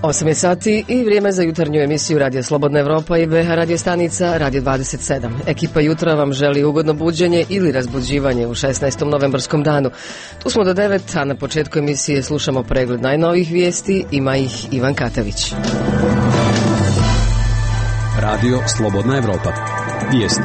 8 je sati i vrijeme za jutarnju emisiju Radija Slobodna Evropa i BH radio stanica Radio 27. Ekipa jutra vam želi ugodno buđenje ili razbuđivanje u 16. novembarskom danu. Tu smo do 9, a na početku emisije slušamo pregled najnovijih vijesti, ima ih Ivan Katavić. Radio Slobodna Evropa. Vijesti.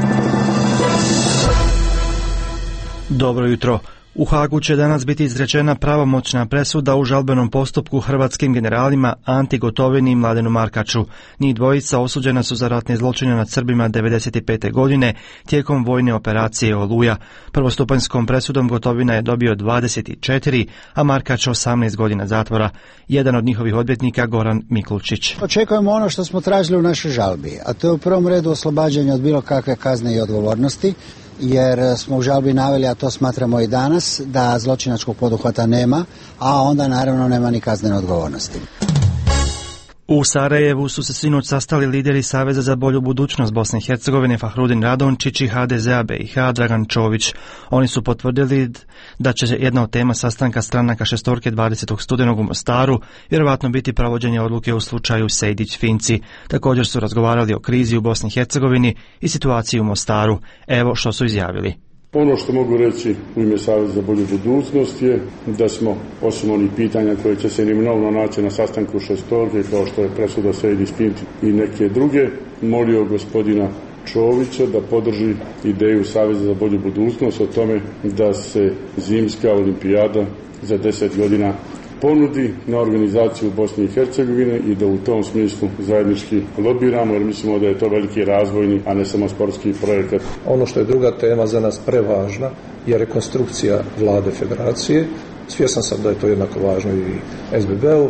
Dobro jutro. U Hagu će danas biti izrečena pravomoćna presuda u žalbenom postupku hrvatskim generalima Anti Gotovini i Mladenu Markaču. Njih dvojica osuđena su za ratne zločine nad Srbima 1995. godine tijekom vojne operacije Oluja. Prvostupanjskom presudom Gotovina je dobio 24, a Markač 18 godina zatvora. Jedan od njihovih odvjetnika, Goran Mikulčić. Očekujemo ono što smo tražili u našoj žalbi, a to je u prvom redu oslobađanje od bilo kakve kazne i odgovornosti, jer smo u žalbi naveli, a to smatramo i danas, da zločinačkog poduhvata nema, a onda naravno nema ni kaznene odgovornosti. U Sarajevu su se sinoć sastali lideri Saveza za bolju budućnost Bosne i Hercegovine Fahrudin Radončić i HDZ-a BiH Dragan Čović. Oni su potvrdili da će jedna od tema sastanka stranaka šestorke 20. studenog u Mostaru vjerovatno biti provođenje odluke u slučaju Sejdić-Finci. Također su razgovarali o krizi u Bosni i Hercegovini i situaciji u Mostaru. Evo što su izjavili. Ono što mogu reći u ime Saveza za bolju budućnost je da smo, osim onih pitanja koje će se neminovno naći na sastanku šestorke, kao što je presuda Sejdić-Finci i neke druge, molio gospodina Čovića da podrži ideju Saveza za bolju budućnost o tome da se zimska olimpijada za 10 godina ponudi na organizaciju Bosne i Hercegovine i da u tom smislu zajednički lobiramo, jer mislimo da je to veliki razvojni, a ne samo sportski projekat. Ono što je druga tema za nas prevažna je rekonstrukcija vlade federacije. Svjestan sam da je to jednako važno i SBB-u.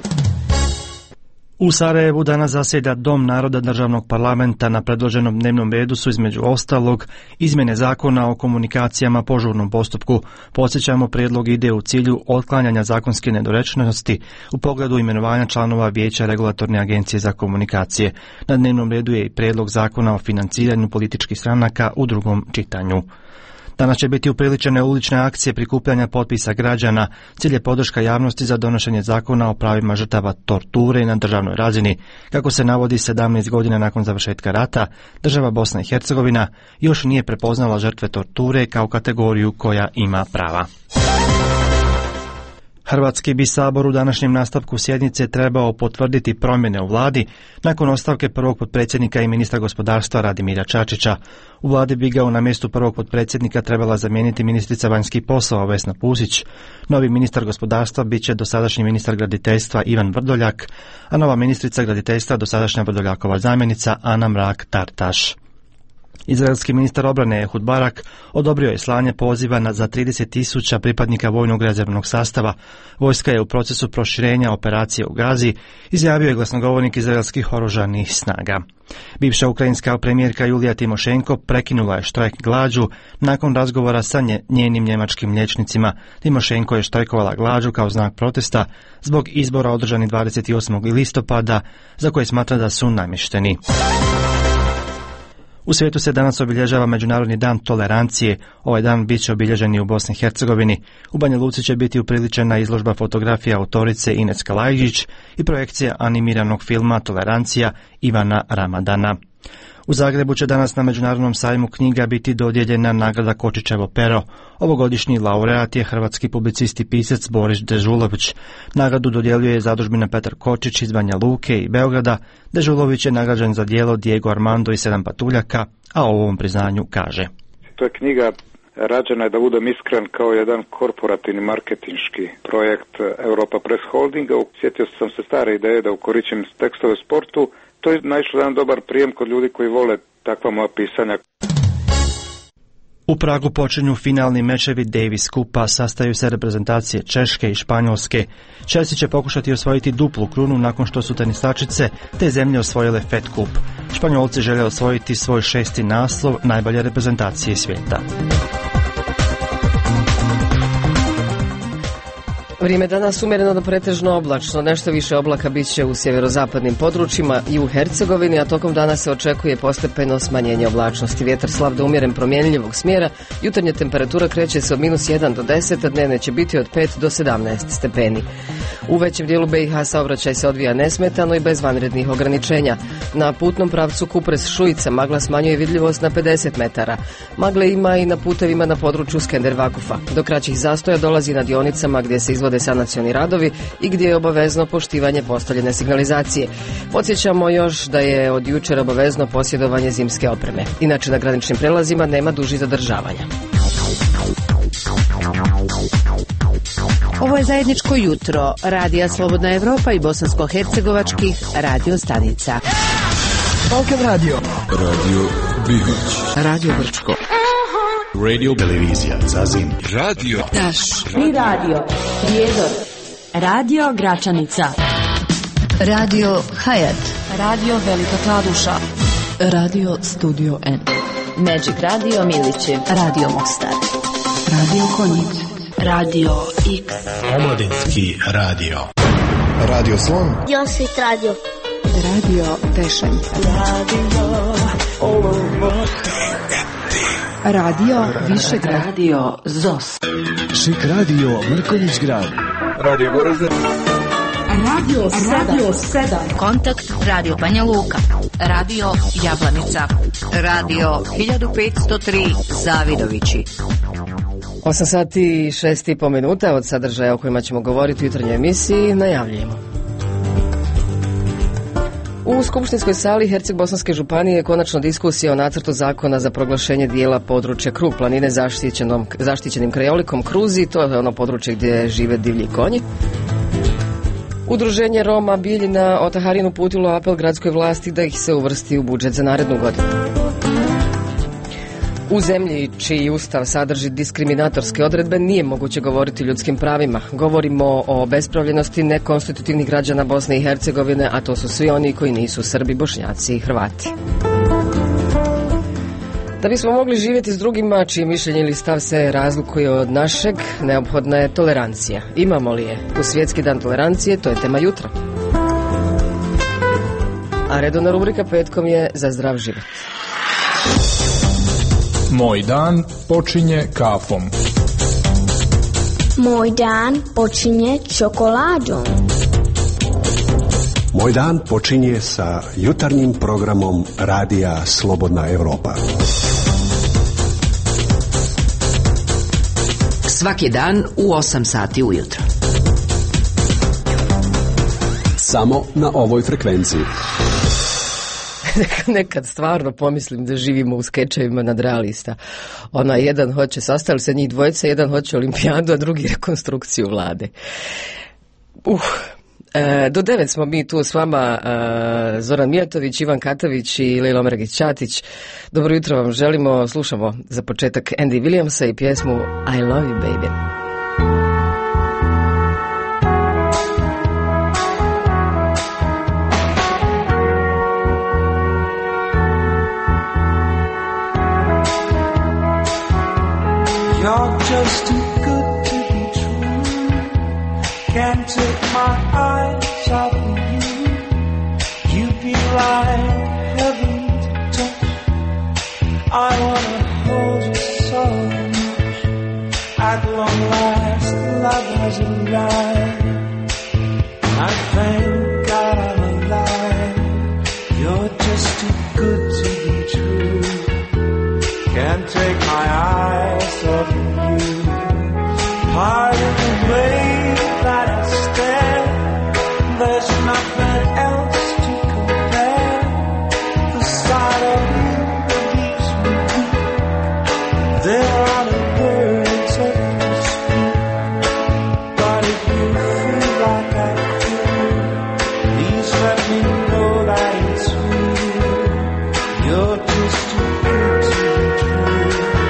U Sarajevu danas zasjeda Dom naroda državnog parlamenta. Na predloženom dnevnom redu su između ostalog izmjene zakona o komunikacijama po žurnom postupku. Podsjećamo, prijedlog ide u cilju otklanjanja zakonske nedorečenosti u pogledu imenovanja članova Vijeća regulatorne agencije za komunikacije. Na dnevnom redu je i prijedlog zakona o financiranju političkih stranaka u drugom čitanju. Danas će biti upriličene ulične akcije prikupljanja potpisa građana. Cilj je podrška javnosti za donošenje zakona o pravima žrtava torture na državnoj razini. Kako se navodi, 17 godina nakon završetka rata, država Bosna i Hercegovina još nije prepoznala žrtve torture kao kategoriju koja ima prava. Hrvatski bi sabor u današnjem nastavku sjednice trebao potvrditi promjene u vladi nakon ostavke prvog potpredsjednika i ministra gospodarstva Radimira Čačića. U vladi bi ga na mjestu prvog potpredsjednika trebala zamijeniti ministrica vanjskih poslova Vesna Pusić. Novi ministar gospodarstva bit će dosadašnji ministar graditeljstva Ivan Vrdoljak, a nova ministrica graditeljstva dosadašnja Vrdoljakova zamjenica Ana Mrak-Tartaš. Izraelski ministar obrane Ehud Barak odobrio je slanje poziva za 30.000 pripadnika vojnog rezervnog sastava. Vojska je u procesu proširenja operacije u Gazi, izjavio je glasnogovornik izraelskih oružanih snaga. Bivša ukrajinska premijerka Julija Timošenko prekinula je štrajk glađu nakon razgovora sa njenim njemačkim liječnicima. Timošenko je štrajkovala glađu kao znak protesta zbog izbora održanih 28. listopada za koje smatra da su namješteni. U svijetu se danas obilježava Međunarodni dan tolerancije. Ovaj dan bit će obilježen i u Bosni i Hercegovini. U Banja Luci će biti upriličena izložba fotografija autorice Ines Kalajđić i projekcija animiranog filma Tolerancija Ivana Ramadana. U Zagrebu će danas na Međunarodnom sajmu knjiga biti dodijeljena nagrada Kočićevo pero. Ovogodišnji laureat je hrvatski publicist i pisac Boris Dežulović. Nagradu dodjeljuje zadužbina Petar Kočić iz Banja Luke i Beograda. Dežulović je nagrađen za djelo Diego Armando i 7 patuljaka, a o ovom priznanju kaže: To je knjiga rađena je, da budem iskren, kao jedan korporativni marketinški projekt Europa Press Holdinga. Sjetio sam se stare ideje da ukoričim tekstove u sportu. To je naišlo jedan dobar prijem kod ljudi koji vole takva moja pisanja. U Pragu počinju finalni mečevi Davis Kupa, sastaju se reprezentacije Češke i Španjolske. Chelsea će pokušati osvojiti duplu krunu nakon što su tenisačice te zemlje osvojile Fed Kup. Španjolci žele osvojiti svoj 6. naslov najbolje reprezentacije svijeta. Vrijeme danas umjereno do pretežno oblačno, nešto više oblaka bit će u sjeverozapadnim područjima i u Hercegovini, a tokom dana se očekuje postepeno smanjenje oblačnosti. Vjetar slab do umjeren promjenljivog smjera, jutarnja temperatura kreće se od -1 do 10, a dnevne će biti od 5 do 17 stepeni. U većem dijelu BiH saobraćaj se odvija nesmetano i bez vanrednih ograničenja. Na putnom pravcu Kupres-Šujica magla smanjuje vidljivost na 50 metara. Magle ima i na putevima na području Skender-Vakufa. Do kraćih zastoja dolazi na dionicama gdje se izvode sanacioni radovi i gdje je obavezno poštivanje postavljene signalizacije. Podsjećamo još da je od jučer obavezno posjedovanje zimske opreme. Inače na graničnim prelazima nema dužih zadržavanja. Ovo je zajedničko jutro Radija Slobodna Evropa i bosansko-hercegovačkih radio stanica. Balkan Radio. Radio Bihać. Radio Brčko. Radio Televizija Zazin. Radio Taš. I radio Prijedor. Radio Gračanica. Radio Hayat. Radio Velika Kladuša. Radio Studio N. Magic Radio Milići. Radio Mostar. Radio Konjic. Radio X. Omladinski radio. Radio Slon. Josip Radio. Radio Tešenka. Radio Višegrad. Radio ZOS. Šik Radio Mrkonjić Grad. Radio Goražde. Radio 7. Kontakt Radio Banja Luka. Radio Jablanica. Radio 1503 Zavidovići. 8 sati i 6,5 minuta od sadržaja o kojima ćemo govoriti u jutarnjoj emisiji najavljujemo. U Skupštinskoj sali Herceg-Bosanske županije je konačno diskusija o nacrtu zakona za proglašenje dijela područja Krug planine zaštićenim krajolikom Kruzi, to je ono područje gdje žive divlji konji. Udruženje Roma Bijeljina Otaharin uputilo apel gradskoj vlasti da ih se uvrsti u budžet za narednu godinu. U zemlji čiji ustav sadrži diskriminatorske odredbe nije moguće govoriti o ljudskim pravima. Govorimo o bespravljenosti nekonstitutivnih građana Bosne i Hercegovine, a to su svi oni koji nisu Srbi, Bošnjaci i Hrvati. Da bismo mogli živjeti s drugima čije mišljenje ili stav se razlikuje od našeg, neophodna je tolerancija. Imamo li je? U Svjetski dan tolerancije to je tema jutra. A redovna rubrika petkom je Za zdrav život. Moj dan počinje kafom. Moj dan počinje čokoladom. Moj dan počinje sa jutarnjim programom Radija Slobodna Evropa. Svaki dan u 8 sati ujutro. Samo na ovoj frekvenciji. Nekad stvarno pomislim da živimo u skečevima nadrealista. Jedan hoće, sastali se njih dvojica, jedan hoće olimpijadu, a drugi rekonstrukciju vlade. Do 9 smo mi tu s vama, Zoran Mijatović, Ivan Katavić i Lejla Omragić-Ćatić. Dobro jutro vam želimo, slušamo za početak Andy Williamsa i pjesmu I Love You Baby. You're just too good to be true. Can't take my eyes off of you. You'd be like heaven to touch. I wanna hold you so much. At long last, love has arrived. I thank God I'm alive. You're just too good to be true. Can't take my eyes off of you. Part of the way that I stare, there's nothing else to compare. The sight of you leaves me weak. There are no words left to speak. But if you feel like I feel, please let me know that it's real. You're just too good to be true.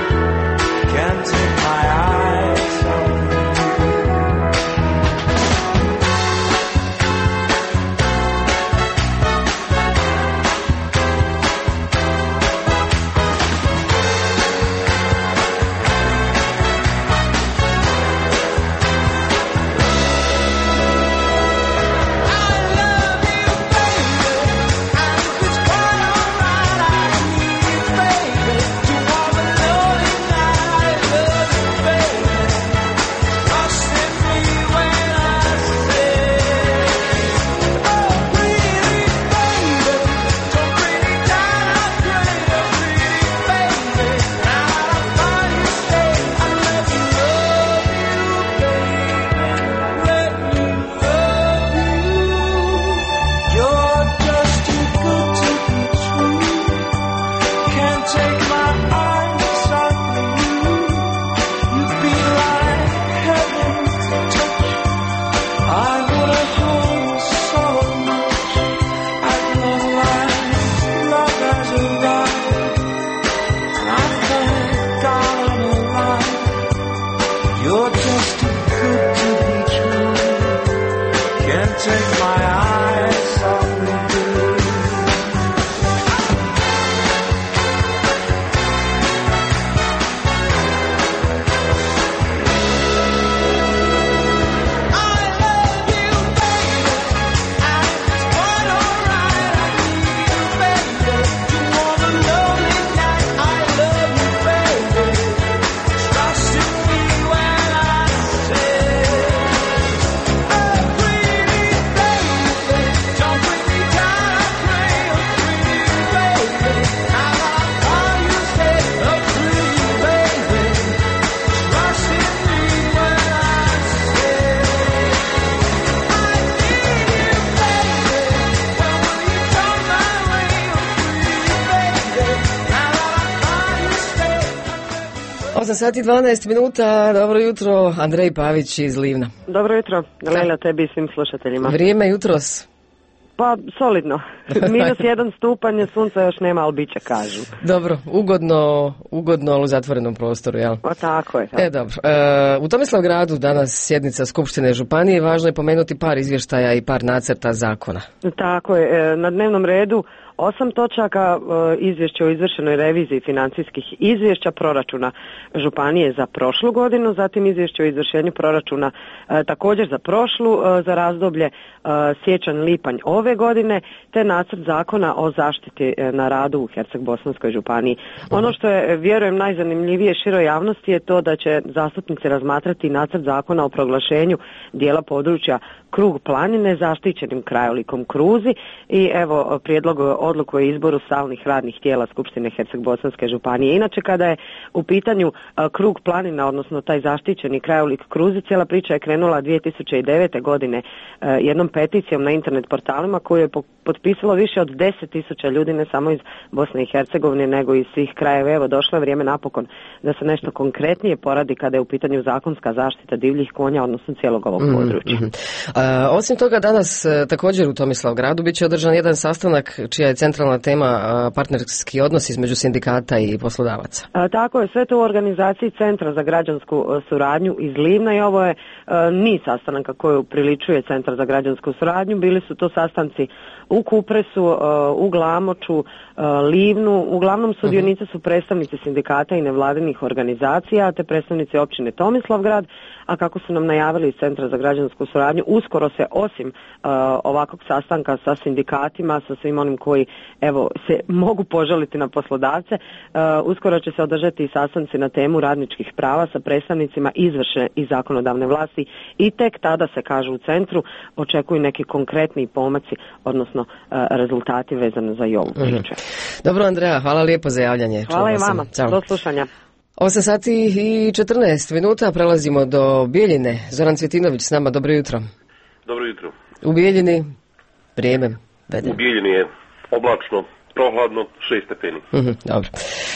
8 sati 12 minuta, dobro jutro, Andrej Pavić iz Livna. Dobro jutro, Lejla, tebi i svim slušateljima. Vrijeme jutros? Pa, solidno. -1 stupanj, sunca još nema, ali bit će, kažu. Dobro, ugodno, ali u zatvorenom prostoru, jel? Pa tako je. Dobro. U Tomislavgradu danas sjednica Skupštine Županije, važno je pomenuti par izvještaja i par nacrta zakona. Tako je, na dnevnom redu 8 točaka, izvješće o izvršenoj reviziji financijskih izvješća proračuna Županije za prošlu godinu, zatim izvješće o izvršenju proračuna također za prošlu, za razdoblje siječanj-lipanj ove godine, te nacrt zakona o zaštiti na radu u Herceg-Bosanskoj županiji. Ono što je, vjerujem, najzanimljivije široj javnosti je to da će zastupnici razmatrati nacrt zakona o proglašenju dijela područja Krug planine zaštićenim krajolikom Kruzi i evo prijedlog odluku o izboru stalnih radnih tijela Skupštine Herceg-Bosanske županije. Inače, kada je u pitanju Krug planina, odnosno taj zaštićeni krajolik Kruzi, cijela priča je krenula 2009. godine jednom peticijom na internet portalima koju je potpisalo više od 10.000 ljudi, ne samo iz Bosne i Hercegovine, nego iz svih krajeva. Evo, došlo je vrijeme napokon da se nešto konkretnije poradi kada je u pitanju zakonska zaštita divljih konja, odnosno cijelog ovog područja. Osim toga, danas također u Tomislavgradu bit će održan jedan sastanak čija je centralna tema partnerski odnos između sindikata i poslodavaca. Tako je, sve to u organizaciji Centra za građansku suradnju iz Livna i ovo je niz sastanaka koju upriličuje Centar za građansku suradnju. Bili su to sastanci u Kupresu, u Glamoču, Livnu. Uglavnom sudionici su predstavnici sindikata i nevladinih organizacija, te predstavnici općine Tomislavgrad, a kako su nam najavili iz Centra za građansku suradnju, uskoro se osim ovakvog sastanka sa sindikatima, sa svim onim koji evo se mogu požaliti na poslodavce, uskoro će se održati i sastanci na temu radničkih prava sa predstavnicima izvršne i zakonodavne vlasti i tek tada se, kaže u centru, očekuju neki konkretni pomaci, odnosno rezultati vezani za i ovu priču. Dobro, Andreja, hvala lijepo za javljanje. Hvala i vama, do slušanja. 8 sati i 14 minuta, prelazimo do Bijeljine. Zoran Cvjetinović s nama, dobro jutro. Dobro jutro. U Bijeljini vrijeme vede. U Bijeljini je oblačno, prohladno, 6 stepeni. Dobro.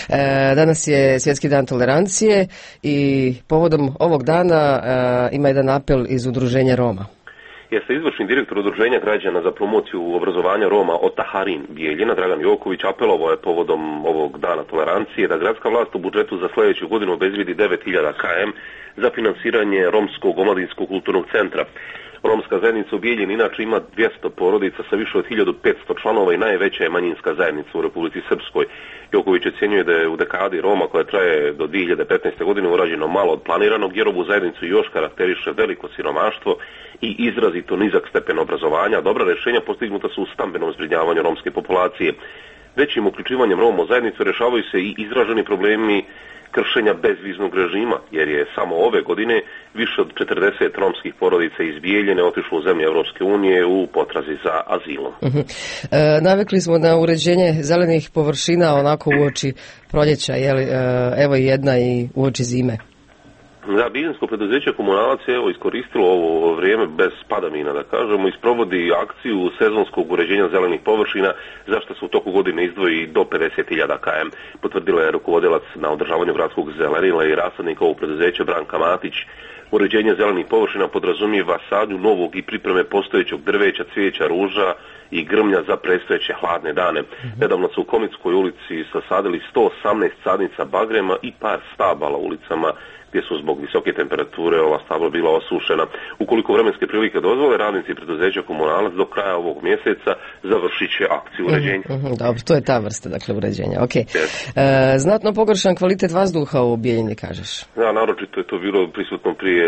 Danas je Svjetski dan tolerancije i povodom ovog dana ima jedan apel iz Udruženja Roma. Jeste izvršni direktor Udruženja građana za promociju obrazovanja Roma Otaharin Bijeljina, Dragan Joković, apelovao je povodom ovog dana tolerancije da gradska vlast u budžetu za sljedeću godinu obezvidi 9.000 km za finansiranje Romskog omladinskog kulturnog centra. Romska zajednica u Bijeljini inače ima 200 porodica sa više od 1500 članova i najveća je manjinska zajednica u Republici Srpskoj. Joković ocjenjuje da je u dekadi Roma koja traje do 2015. godine urađeno malo od planiranog, jer ovu zajednicu još karakteriše veliko siromaštvo i izrazito nizak stepen obrazovanja. Dobra rješenja postignuta su u stambenom zbrinjavanju romske populacije. Većim uključivanjem Roma u zajednicu rješavaju se i izraženi problemi kršenja bezviznog režima, jer je samo ove godine više od 40 romskih porodica iz Bijeljine otišlo u zemlje Europske unije u potrazi za azilom. Navikli smo na uređenje zelenih površina onako uoči proljeća, evo i jedna i uoči zime. Da, bijeljinsko preduzeće Komunalac je iskoristilo ovo vrijeme bez padavina, da kažemo, i sprovodi akciju sezonskog uređenja zelenih površina, za što se u toku godine izdvoji do 50.000 km. Potvrdila je rukovodilac na održavanju gradskog zelenila i rasadnika ovog preduzeća Branka Matić. Uređenje zelenih površina podrazumijeva sadnju novog i pripreme postojećeg drveća, cvijeća, ruža i grmlja za predstojeće hladne dane. Nedavno su u Komitskoj ulici sasadili 118 sadnica bagrema i par stabala ulicama gdje su zbog visoke temperature ova stabla bila osušena. Ukoliko vremenske prilike dozvole, radnici preduzeća Komunalac do kraja ovog mjeseca završit će akciju uređenja. Dobro, to je ta vrsta, dakle, uređenja. Okay. Znatno pogoršan kvalitet vazduha u Bijeljini, kažeš? Da, naročito je to bilo prisutno prije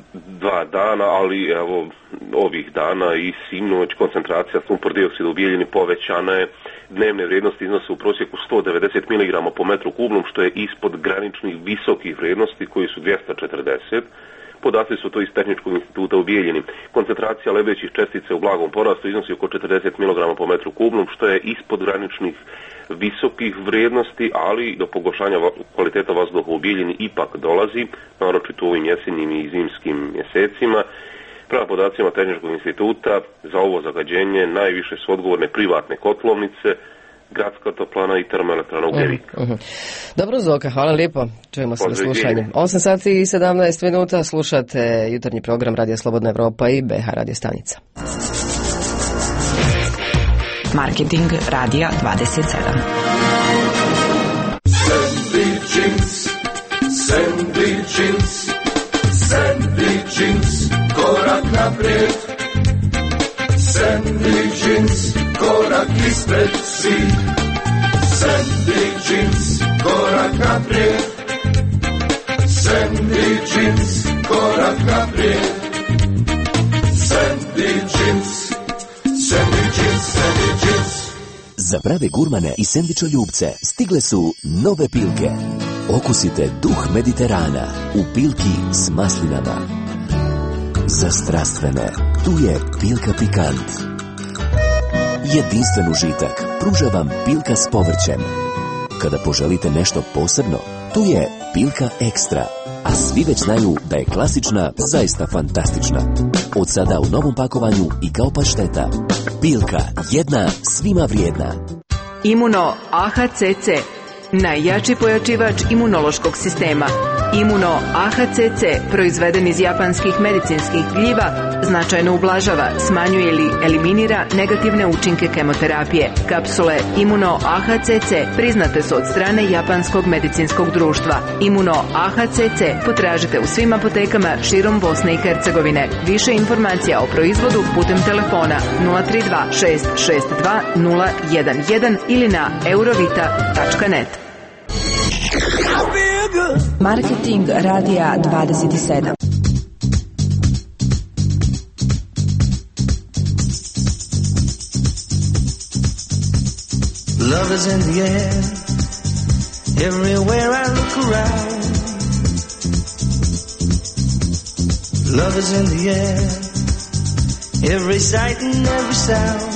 2 dana, ali evo ovih dana i sinoć koncentracija sumpor dioksida u Bijeljini povećana je. Dnevne vrijednosti iznose u prosjeku 190 mg po metru kubnom, što je ispod graničnih visokih vrijednosti koji su 240. Podaci su to iz Tehničkog instituta u Bijeljini. Koncentracija lebdećih čestica u blagom porastu iznosi oko 40 mg po metru kubnom, što je ispod graničnih visokih vrijednosti, ali do pogoršanja kvaliteta vazduha u Bijeljini ipak dolazi, naročito u ovim jesenjim i zimskim mjesecima. Prema podacima Tehničkog instituta, za ovo zagađenje najviše su odgovorne privatne kotlovnice, gradska toplana i termoelektrana Ugljevik. Dobro, Zoka, hvala lijepo. Čujemo se na slušanje. 8 sati i 17 minuta slušate jutarnji program Radija Slobodna Evropa i BH radio stanica. Marketing Radija 27. Sandvičins, korak naprijed. Sandvičins, korak ispred svih. Sandvičins, korak naprijed. Sandvičins, korak naprijed. Sandvičins, sandvičins. Za prave gurmane i sendvičoljubce stigle su nove pilke. Okusite duh Mediterana u pilki s maslinama. Za strastvene, tu je pilka pikant. Jedinstven užitak pruža vam pilka s povrćem. Kada poželite nešto posebno, tu je pilka ekstra. A svi već znaju da je klasična zaista fantastična. Od sada u novom pakovanju i kao pašteta. Pilka, jedna, svima vrijedna. Imuno AHCC, najjači pojačivač imunološkog sistema. Imuno AHCC, proizveden iz japanskih medicinskih gljiva, značajno ublažava, smanjuje ili eliminira negativne učinke kemoterapije. Kapsule Imuno AHCC priznate su od strane Japanskog medicinskog društva. Imuno AHCC potražite u svim apotekama širom Bosne i Hercegovine. Više informacija o proizvodu putem telefona 032 662 011 ili na eurovita.net. Marketing Radija 27. Love is in the air, everywhere I look around. Love is in the air, every sight and every sound.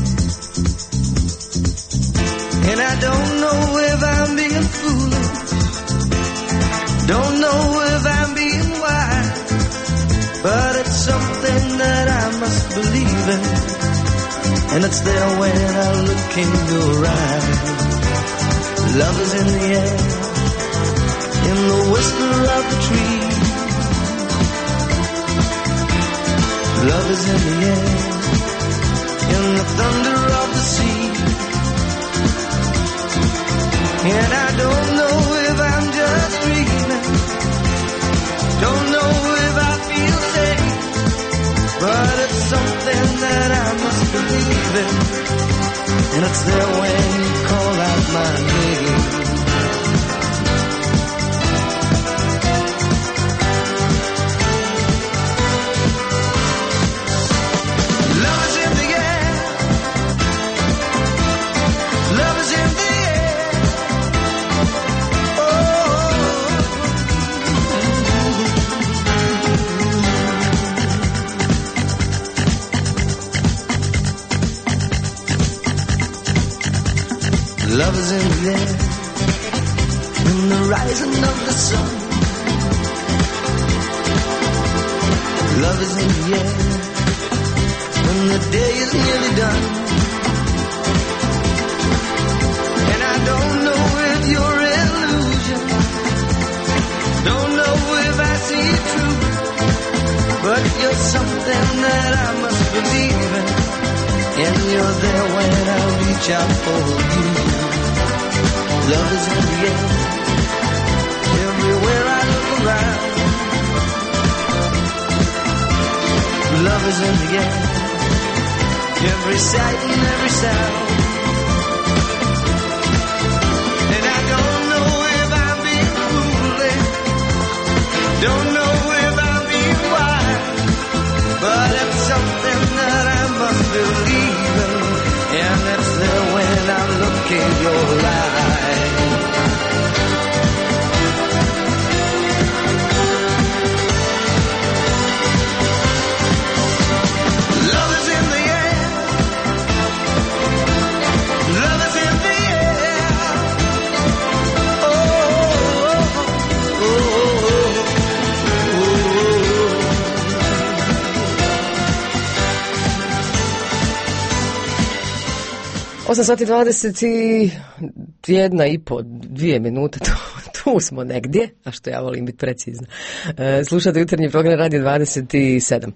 And I don't know if I'm being foolish, don't know if I'm being wise, but it's something that I must believe in, and it's there when I look in your eyes. Love is in the air, in the whisper of the tree. Love is in the air, in the thunder of the sea. And I don't know if I'm just dreaming, don't know if I feel safe, but it's something that I must believe in, and it's there when you call out my name. Love is in the air, love is in the air. Love is in the air, in the rising of the sun. Love is in the air, when the day is nearly done. And I don't know if you're illusion, don't know if I see it true, but you're something that I must believe in, and you're there when I reach out for you. Love is in the air, everywhere I look around. Love is in the air, every sight and every sound. And I don't know if I'm being foolish, don't know if I'm being wise, but it's something that I must believe in, and it's there when I look in your eyes. Love is in the air, 8:21,5 minute, tu smo negdje, a što ja volim biti precizna. Slušate jutarnji program Radio 27.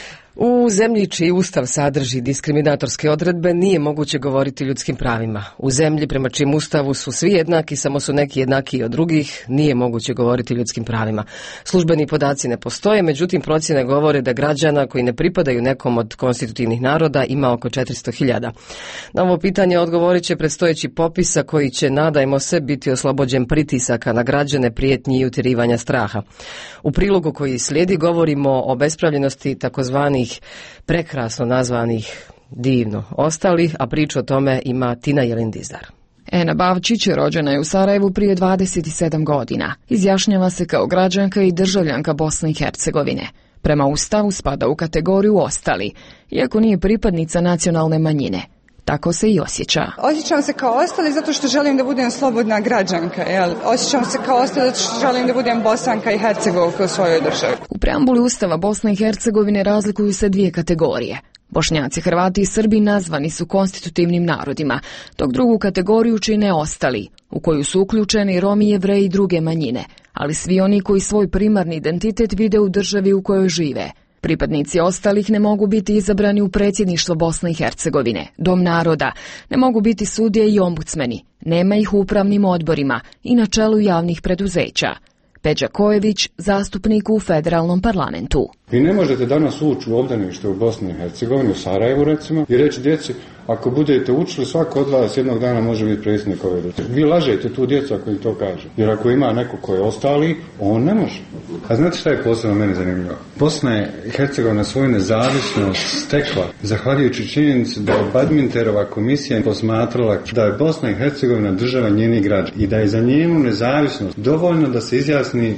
U zemlji čiji ustav sadrži diskriminatorske odredbe nije moguće govoriti o ljudskim pravima. U zemlji prema čim ustavu su svi jednaki, samo su neki jednakiji od drugih, nije moguće govoriti o ljudskim pravima. Službeni podaci ne postoje, međutim procjene govore da građana koji ne pripadaju nekom od konstitutivnih naroda ima oko 400.000. Na ovo pitanje odgovorit će predstojeći popisa koji će, nadajmo se, biti oslobođen pritisaka na građane, prijetnji i utjerivanja straha. U prilogu koji slijedi govorimo o bespravljenosti takozvanih prekrasno nazvanih divno ostalih, a priču o tome ima Tina Jelindizdar. Ena Bavčić rođena je u Sarajevu prije 27 godina. Izjašnjava se kao građanka i državljanka Bosne i Hercegovine. Prema ustavu spada u kategoriju ostali, iako nije pripadnica nacionalne manjine. Tako se i osjeća. Osjećam se kao ostali zato što želim da budem slobodna građanka. Osjećam se kao ostali zato što želim da budem Bosanka i Hercegovka u svojoj državi. U preambuli Ustava Bosne i Hercegovine razlikuju se dvije kategorije. Bošnjaci, Hrvati i Srbi nazvani su konstitutivnim narodima, dok drugu kategoriju čine ostali, u koju su uključeni Romi, Jevreji i druge manjine, ali svi oni koji svoj primarni identitet vide u državi u kojoj žive. Pripadnici ostalih ne mogu biti izabrani u predsjedništvo Bosne i Hercegovine, Dom naroda, ne mogu biti sudije i ombudsmeni, nema ih u upravnim odborima i na čelu javnih preduzeća. Peđa Kojević, zastupnik u federalnom parlamentu. Vi ne možete danas ući u obdanište u Bosni i Hercegovini, u Sarajevu recimo, i reći djeci, ako budete učili, svako od vas jednog dana može biti predsjednik ove države. Vi lažete tu djecu ako im to kaže. Jer ako ima neko ko je ostali, on ne može. A znate šta je posebno meni zanimljivo? Bosna i Hercegovina svoju nezavisnost stekla zahvaljujući činjenici da je Badminterova komisija posmatrala da je Bosna i Hercegovina država njenih građana i da je za njenu nezavisnost dovoljno da se izjasni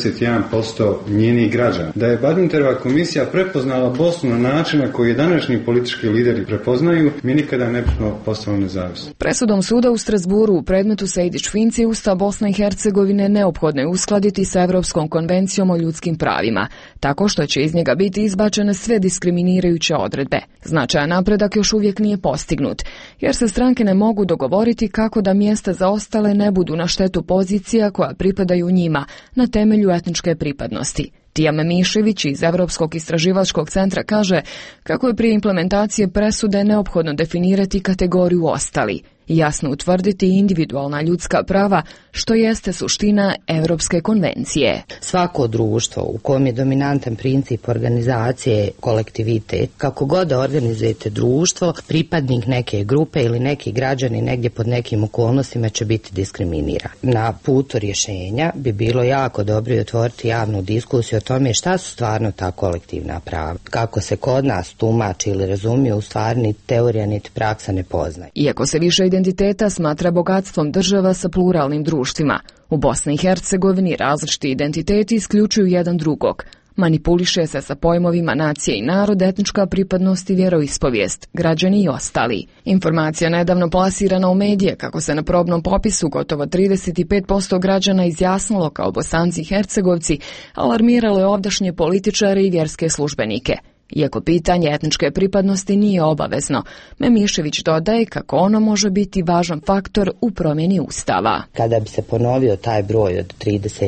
51% njenih građana. Da je Badminterova komisija prepoznala Bosnu na način na koji današnji politički lideri prepoznaju, mi nikada ne bismo postali nezavisni. Presudom suda u Strasburu u predmetu Sejdić-Finci Ustav Bosne i Hercegovine neophodno je uskladiti sa Europskom konvencijom o ljudskim pravima, tako što će iz njega biti izbačene sve diskriminirajuće odredbe. Značajan napredak još uvijek nije postignut, jer se stranke ne mogu dogovoriti kako da mjesta za ostale ne budu na štetu pozicija koja pripadaju njima na temelju etničke pripadnosti. Tijame Mišević iz Europskog istraživačkog centra kaže kako je prije implementacije presude neophodno definirati kategoriju ostali i jasno utvrditi individualna ljudska prava, što jeste suština Europske konvencije. Svako društvo u kojem je dominantan princip organizacije kolektivitet, kako god da organizujete društvo, pripadnik neke grupe ili neki građani negdje pod nekim okolnostima će biti diskriminiran. Na putu rješenja bi bilo jako dobro i otvoriti javnu diskusiju o tome šta su stvarno ta kolektivna prava. Kako se kod nas tumači ili razumije, u stvari ni teorija niti praksa ne poznaje. Iako se više identiteta smatra bogatstvom država sa pluralnim društvima, u Bosni i Hercegovini različiti identiteti isključuju jedan drugog. Manipuliše se sa pojmovima nacije i narod, etnička pripadnost i vjeroispovijest, građani i ostali. Informacija nedavno plasirana u medije kako se na probnom popisu gotovo 35% građana izjasnilo kao Bosanci i Hercegovci, alarmiralo je ovdašnje političare i vjerske službenike. Iako pitanje etničke pripadnosti nije obavezno, Memišević dodaje kako ono može biti važan faktor u promjeni Ustava. Kada bi se ponovio taj broj od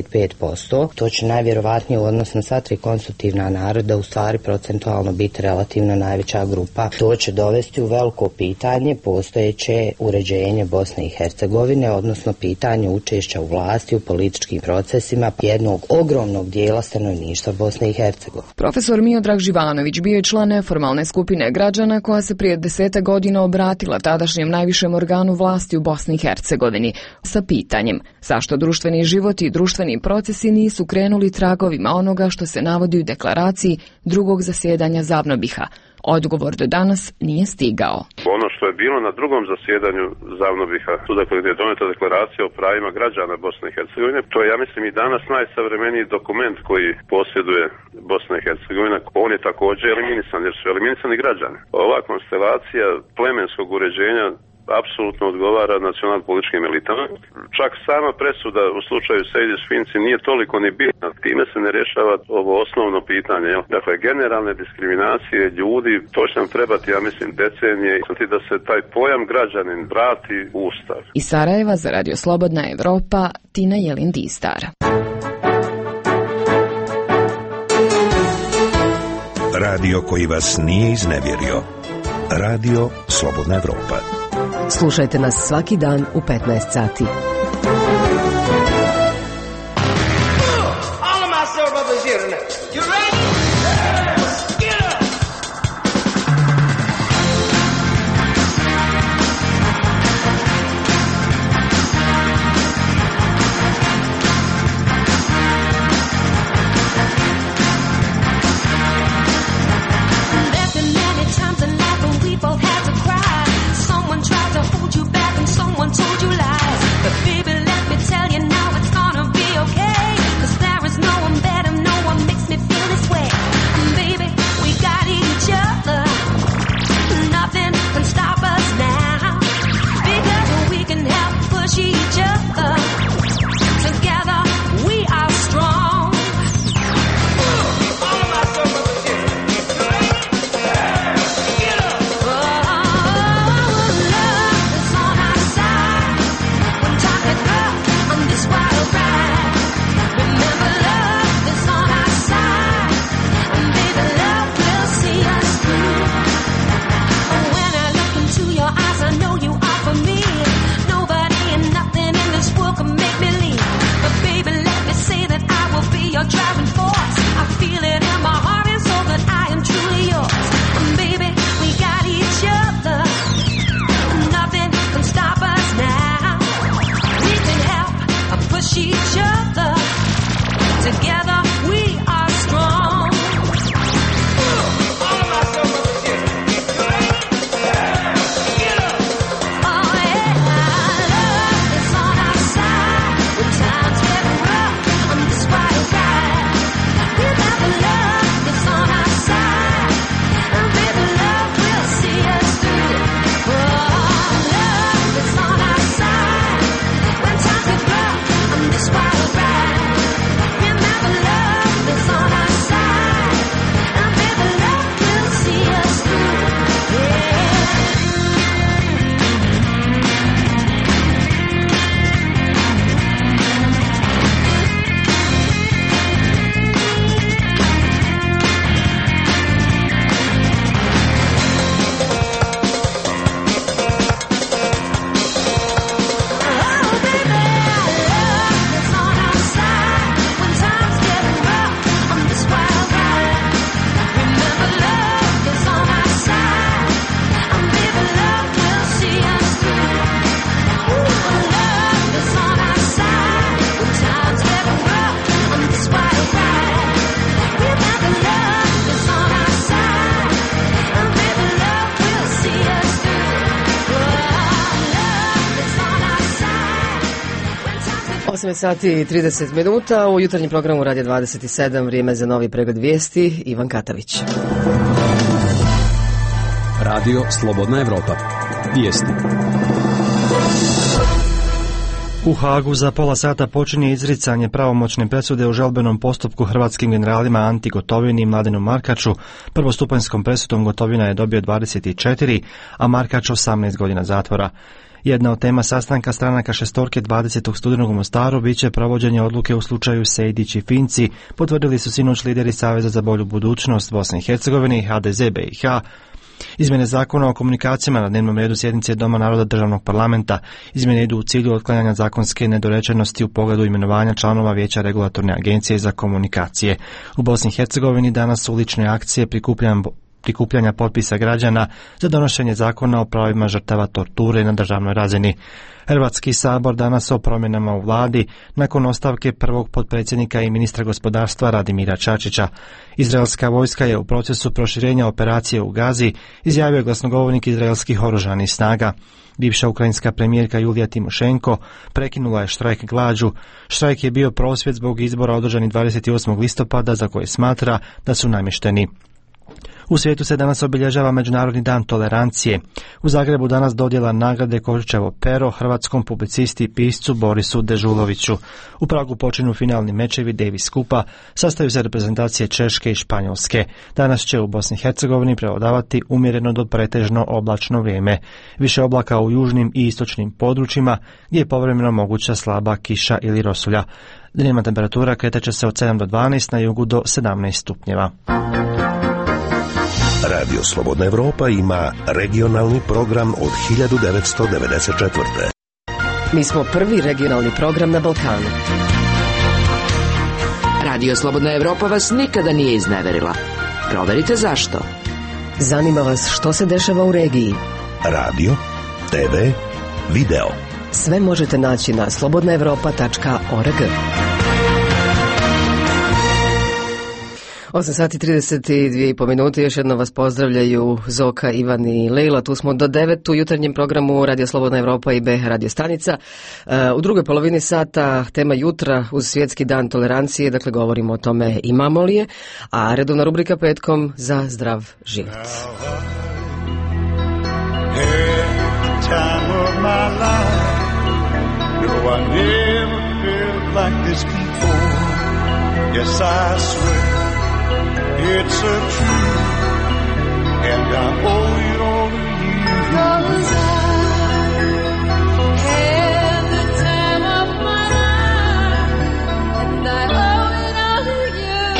35%, to će najvjerovatnije u odnosu na sva tri konstitutivna naroda u stvari procentualno biti relativno najveća grupa. To će dovesti u veliko pitanje postojeće uređenje Bosne i Hercegovine, odnosno pitanje učešća u vlasti u političkim procesima jednog ogromnog dijela stanovništva Bosne i Hercegovine. Profesor Miodrag Živanović bio je član neformalne skupine građana koja se prije 10 godina obratila tadašnjem najvišem organu vlasti u Bosni i Hercegovini sa pitanjem zašto društveni život i društveni procesi nisu krenuli tragovima onoga što se navodi u deklaraciji drugog zasjedanja Zavnobiha. Odgovor do danas nije stigao. Ono što je bilo na drugom zasjedanju Zavnobiha, tu dakle gdje je doneta deklaracija o pravima građana Bosne i Hercegovine, to je, ja mislim, i danas najsavremeniji dokument koji posjeduje Bosna i Hercegovina. On je također eliminisan, jer su eliminisani građani. Ova konstelacija plemenskog uređenja apsolutno odgovara nacionalno-političkim elitama. Čak sama presuda u slučaju Sejdić-Finci nije toliko ni bitna. Time se ne rješava ovo osnovno pitanje. Dakle, generalne diskriminacije ljudi, to će nam trebati, ja mislim, decenije, da se taj pojam građanin vrati u Ustav. Iz Sarajeva za Radio Slobodna Evropa, Tina Jelin-Distar. Radio koji vas nije iznevjerio. Radio Slobodna Evropa. Slušajte nas svaki dan u 15 sati. Sati i 30 minuta u jutarnjem programu Radio 27, vrijeme za novi pregled vijesti. Ivan Katavić. Radio Slobodna Evropa. Vijesti. U Hagu za pola sata počinje izricanje pravomoćne presude u žalbenom postupku hrvatskim generalima Anti Gotovini i Mladenu Markaču. Prvostupanjskom presudom Gotovina je dobio 24, a Markač 18 godina zatvora. Jedna od tema sastanka stranaka šestorke 20. studenog u Mostaru bit će provođenje odluke u slučaju Sejdić i Finci, potvrdili su sinoć lideri Saveza za bolju budućnost Bosne i Hercegovine i HDZ BiH. Izmjene zakona o komunikacijama na dnevnom redu sjednice Doma naroda državnog parlamenta. Izmjene idu u cilju otklanjanja zakonske nedorečenosti u pogledu imenovanja članova Vijeća regulatorne agencije za komunikacije. U Bosni i Hercegovini danas su ulične akcije prikupljanja potpisa građana za donošenje zakona o pravima žrtava torture na državnoj razini. Hrvatski sabor danas o promjenama u vladi nakon ostavke prvog potpredsjednika i ministra gospodarstva Radimira Čačića. Izraelska vojska je u procesu proširenja operacije u Gazi, izjavio glasnogovornik izraelskih oružanih snaga. Bivša ukrajinska premijerka Julija Timošenko prekinula je štrajk glađu. Štrajk je bio prosvjed zbog izbora održani 28. listopada za koje smatra da su namješteni. U svijetu se danas obilježava Međunarodni dan tolerancije. U Zagrebu danas dodjela nagrade Kožičevo pero hrvatskom publicisti i piscu Borisu Dežuloviću. U Pragu počinju finalni mečevi Davis Kupa, sastaju se reprezentacije Češke i Španjolske. Danas će u Bosni i Hercegovini prevladavati umjereno do pretežno oblačno vrijeme. Više oblaka u južnim i istočnim područjima gdje je povremeno moguća slaba kiša ili rosulja. Dnevna temperatura kretat se od 7 do 12, na jugu do 17 stupnjeva. Radio Slobodna Evropa ima regionalni program od 1994. Mi smo prvi regionalni program na Balkanu. Radio Slobodna Evropa vas nikada nije izneverila. Proverite zašto. Zanima vas što se dešava u regiji. Radio, TV, video. Sve možete naći na slobodnaevropa.org. 8 sati 32,5 minute, još jedno vas pozdravljaju Zoka, Ivan i Lejla. Tu smo do 9 u jutarnjem programu Radio Slobodna Evropa i BH Radio stanica. U drugoj polovini sata tema jutra uz svjetski dan tolerancije, dakle govorimo o tome imamo li je, a redovna rubrika petkom za zdrav život. It's a truth, and I owe it all to you. 'Cause I had the time of my life, and I owe it all to you.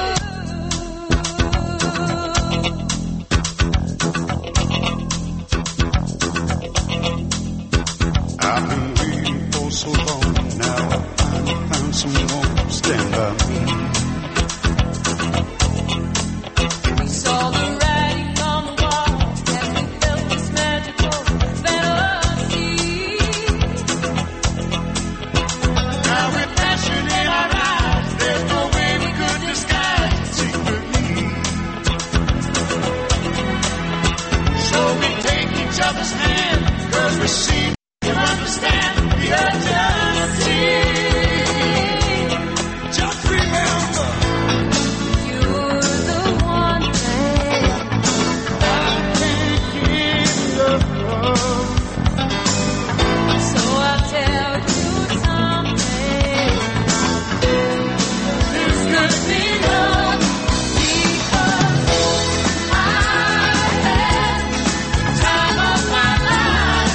I've been waiting for so long now. I found someone to stand by me. We see and understand the urgency. Just remember, you're the one thing I can't give up. So I'll tell you something. This could be love because I had time of my life.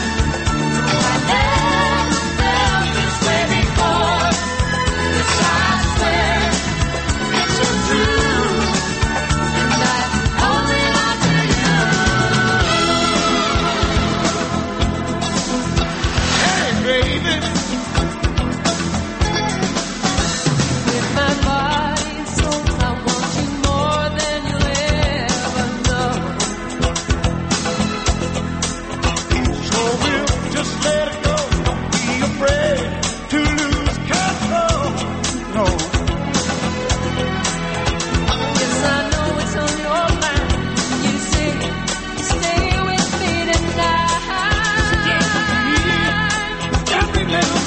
Remember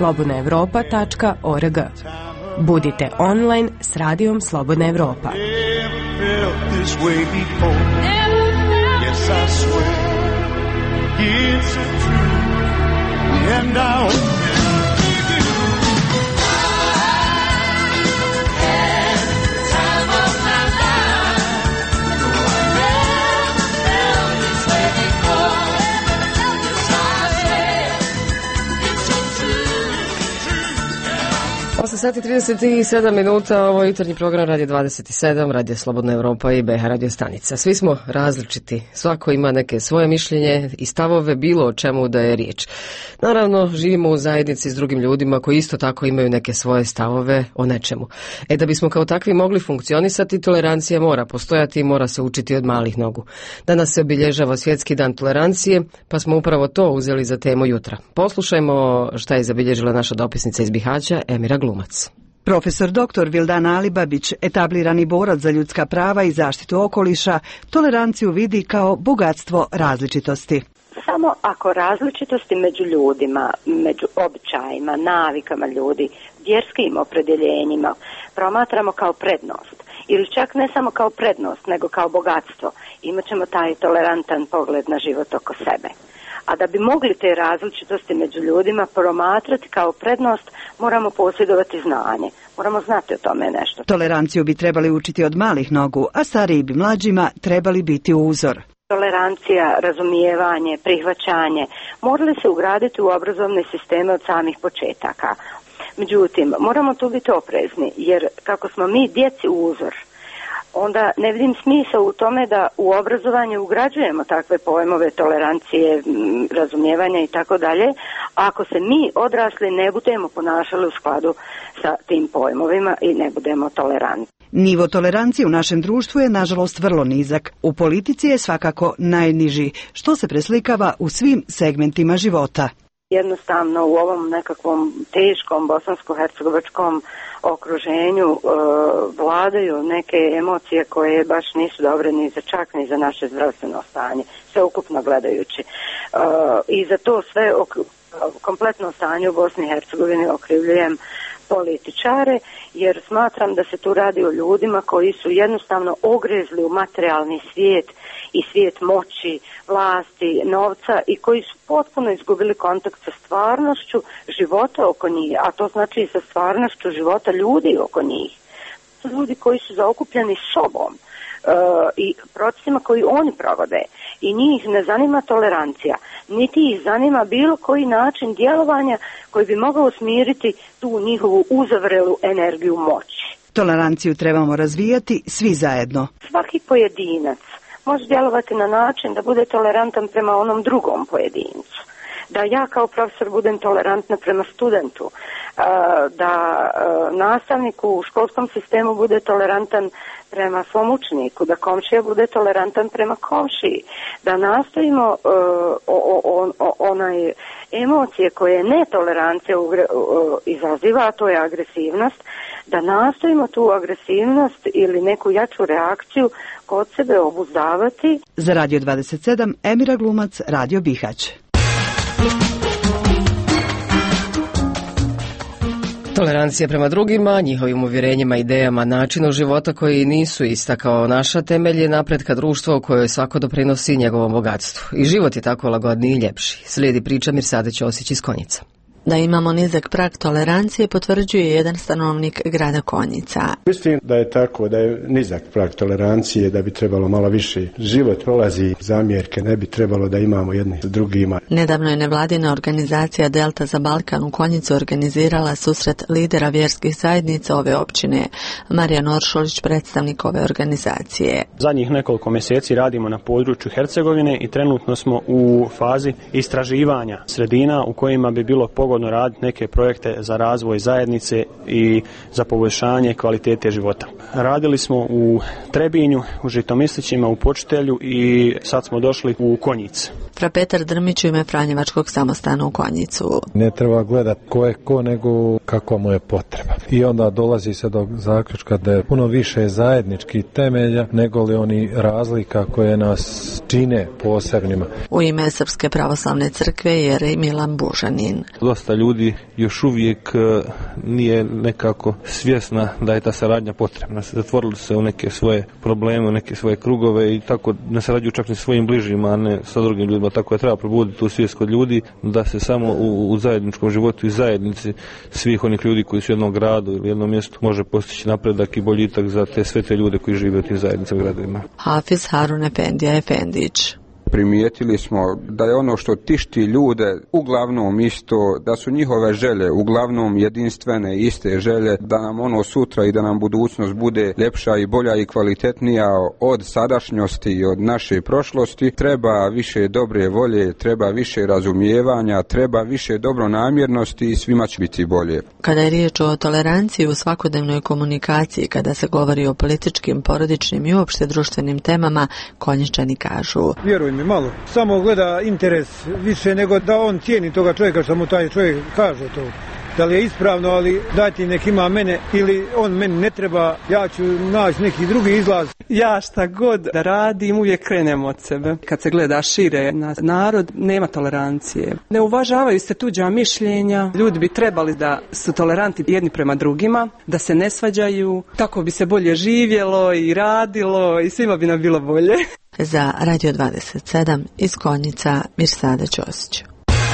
slobodnaevropa.org. Budite online s radijom Slobodna Evropa. Sati 37 minuta, ovo je jutarnji program Radio 27, Radio Slobodna Evropa i BH Radio stanica. Svi smo različiti, svako ima neke svoje mišljenje i stavove bilo o čemu da je riječ. Naravno, živimo u zajednici s drugim ljudima koji isto tako imaju neke svoje stavove o nečemu. Da bismo kao takvi mogli funkcionisati, tolerancija mora postojati i mora se učiti od malih nogu. Danas se obilježava Svjetski dan tolerancije, pa smo upravo to uzeli za temu jutra. Poslušajmo šta je zabilježila naša dopisnica iz Bihaća, Emira Glumac. Profesor dr. Vildana Alibabić, etablirani borac za ljudska prava i zaštitu okoliša, toleranciju vidi kao bogatstvo različitosti. Samo ako različitosti među ljudima, među običajima, navikama ljudi, vjerskim opredjeljenjima promatramo kao prednost, ili čak ne samo kao prednost, nego kao bogatstvo, imat ćemo taj tolerantan pogled na život oko sebe. A da bi mogli te različitosti među ljudima promatrati kao prednost, moramo posjedovati znanje. Moramo znati o tome nešto. Toleranciju bi trebali učiti od malih nogu, a stariji bi mlađima trebali biti uzor. Tolerancija, razumijevanje, prihvaćanje morali se ugraditi u obrazovne sisteme od samih početaka. Međutim, moramo tu biti oprezni, jer kako smo mi djeci uzor, onda ne vidim smisao u tome da u obrazovanju ugrađujemo takve pojmove tolerancije, razumijevanja i tako dalje, ako se mi odrasli ne budemo ponašali u skladu sa tim pojmovima i ne budemo tolerantni. Nivo tolerancije u našem društvu je nažalost vrlo nizak. U politici je svakako najniži, što se preslikava u svim segmentima života. Jednostavno u ovom nekakvom teškom bosansko-hercegovačkom okruženju vladaju neke emocije koje baš nisu dobre ni za čak ni za naše zdravstveno stanje, sveukupno gledajući. I za to sve kompletno stanje u Bosni i Hercegovini okrivljujem političare, jer smatram da se tu radi o ljudima koji su jednostavno ogrezli u materijalni svijet i svijet moći, vlasti, novca i koji su potpuno izgubili kontakt sa stvarnošću života oko njih, a to znači i sa stvarnošću života ljudi oko njih. To su ljudi koji su zaokupljeni sobom i procesima koji oni provode i njih ne zanima tolerancija, niti ih zanima bilo koji način djelovanja koji bi mogao smiriti tu njihovu uzavrelu energiju moći. Toleranciju trebamo razvijati svi zajedno. Svaki pojedinac može djelovati na način da bude tolerantan prema onom drugom pojedincu. Da ja kao profesor budem tolerantna prema studentu, da nastavnik u školskom sistemu bude tolerantan prema svom učeniku, da komšija bude tolerantan prema komšiji, da nastojimo onaj emocije koje netolerancija izaziva, a to je agresivnost, da nastojimo tu agresivnost ili neku jaču reakciju kod sebe obuzdavati. Za Radio 27, Emira Glumac, Radio Bihać. Tolerancija prema drugima, njihovim uvjerenjima, idejama, načinu života koji nisu ista kao naša, temelj je napretka društva u kojoj svako doprinosi njegovom bogatstvu. I život je tako lagodniji i ljepši. Slijedi priča Mirsade Ćosić iz Konjica. Da imamo nizak prag tolerancije potvrđuje jedan stanovnik grada Konjica. Mislim da je tako, da je nizak prag tolerancije, da bi trebalo malo više. Život prolazi zamjerke, ne bi trebalo da imamo jedni s drugima. Nedavno je nevladina organizacija Delta za Balkan u Konjicu organizirala susret lidera vjerskih zajednica ove općine. Marijan Oršolić, predstavnik ove organizacije. Zadnjih nekoliko mjeseci radimo na području Hercegovine i trenutno smo u fazi istraživanja sredina u kojima bi bilo pogodno raditi neke projekte za razvoj zajednice i za poboljšanje kvalitete života. Radili smo u Trebinju, u Žitomislićima, u Počitelju i sad smo došli u Konjic. smatra Petar Drmić u ime Franjevačkog samostana u Konjicu. Ne treba gledati ko je ko, nego kakva mu je potreba. I onda dolazi se do zaključka da je puno više zajedničkih temelja nego li oni razlika koje nas čine posebnima. U ime Srpske pravoslavne crkve je Milan Bužanin. Dosta ljudi još uvijek nije nekako svjesna da je ta saradnja potrebna. Zatvorili se u neke svoje probleme, u neke svoje krugove i tako ne sarađuju čak ni svojim bližima, a ne sa drugim ljudima. Tako je treba probuditi tu svijest kod ljudi da se samo u zajedničkom životu i zajednici svih onih ljudi koji su u jednom gradu ili jednom mjestu može postići napredak i boljitak za sve te ljude koji žive u tim zajednicama gradovima. Hafiz Harun Efendija Efendić. Primijetili smo da je ono što tišti ljude uglavnom isto, da su njihove želje uglavnom jedinstvene, iste želje, da nam ono sutra i da nam budućnost bude ljepša i bolja i kvalitetnija od sadašnjosti i od naše prošlosti. Treba više dobre volje, treba više razumijevanja, treba više dobronamjernosti i svima će biti bolje. Kada je riječ o toleranciji u svakodnevnoj komunikaciji, kada se govori o političkim, porodičnim i uopšte društvenim temama, Konjičani kažu: vjeruj mi, malo. Samo gleda interes više nego da on cijeni toga čovjeka što mu taj čovjek kaže to. Da li je ispravno, ali dajte nek ima mene ili on meni ne treba, ja ću naći neki drugi izlaz. Ja šta god da radim uvijek krenem od sebe. Kad se gleda šire na narod, nema tolerancije. Ne uvažavaju se tuđa mišljenja. Ljudi bi trebali da su toleranti jedni prema drugima, da se ne svađaju. Tako bi se bolje živjelo i radilo i svima bi nam bilo bolje. Za Radio 27 iz Konjica, Mirsada Ćosić.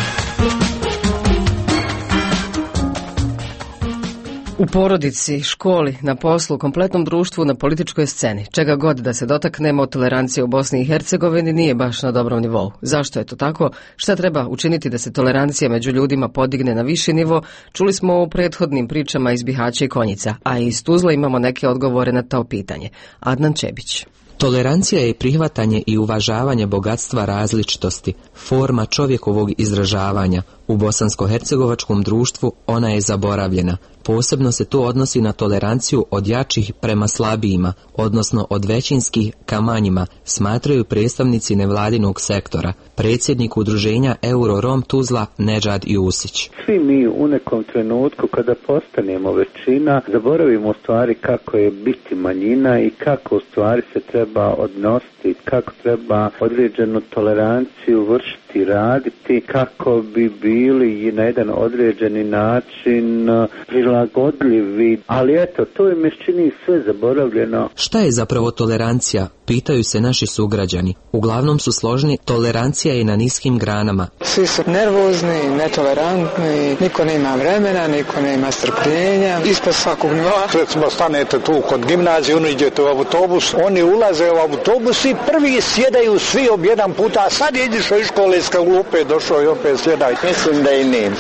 U porodici, školi, na poslu, kompletnom društvu, na političkoj sceni, čega god da se dotaknemo, tolerancija u Bosni i Hercegovini nije baš na dobrom nivou. Zašto je to tako? Šta treba učiniti da se tolerancija među ljudima podigne na viši nivo? Čuli smo u prethodnim pričama iz Bihaća i Konjica, a iz Tuzla imamo neke odgovore na to pitanje. Adnan Čebić. Tolerancija je prihvatanje i uvažavanje bogatstva različitosti, forma čovjekovog izražavanja. U bosansko-hercegovačkom društvu ona je zaboravljena. Posebno se to odnosi na toleranciju od jačih prema slabijima, odnosno od većinskih ka manjima, smatraju predstavnici nevladinog sektora. Predsjednik udruženja Euro-Rom Tuzla Nedžad Jusić. Svi mi u nekom trenutku kada postanemo većina zaboravimo u stvari kako je biti manjina i kako u stvari se treba odnositi, kako treba određenu toleranciju vršiti, raditi, kako bi bili na jedan određeni način prilagodljivi, ali eto, to je mi čini sve zaboravljeno. Šta je zapravo tolerancija? Pitaju se naši sugrađani. Uglavnom su složni, tolerancija je na niskim granama. Svi su nervozni, netolerantni, niko nema vremena, niko nema strpljenja, ispod svakog nivoa. Recimo, stanete tu kod gimnazije, oni idete u autobus, oni ulaze u autobus i prvi sjedaju svi ob jedan puta, a sad je izišao iz škole iz klupe, došao i opet sjedaj. Mislim da i nema.